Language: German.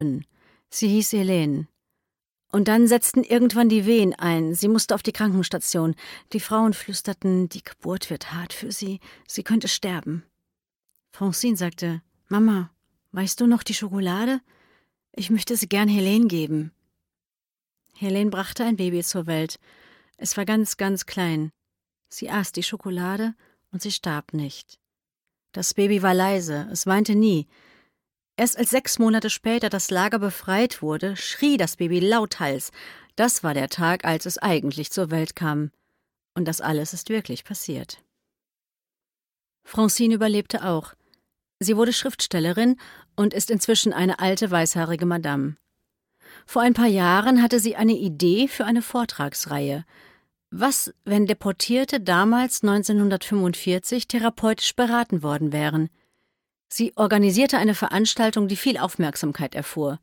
Sie hieß Helene. Und dann setzten irgendwann die Wehen ein. Sie musste auf die Krankenstation. Die Frauen flüsterten, die Geburt wird hart für sie. Sie könnte sterben. Francine sagte, »Mama, weißt du noch die Schokolade? Ich möchte sie gern Helene geben.« Helene brachte ein Baby zur Welt. Es war ganz, ganz klein. Sie aß die Schokolade und sie starb nicht. Das Baby war leise, es weinte nie. Erst als 6 Monate später das Lager befreit wurde, schrie das Baby lauthals. Das war der Tag, als es eigentlich zur Welt kam. Und das alles ist wirklich passiert. Francine überlebte auch. Sie wurde Schriftstellerin und ist inzwischen eine alte, weißhaarige Madame. Vor ein paar Jahren hatte sie eine Idee für eine Vortragsreihe. Was, wenn Deportierte damals 1945 therapeutisch beraten worden wären? Sie organisierte eine Veranstaltung, die viel Aufmerksamkeit erfuhr.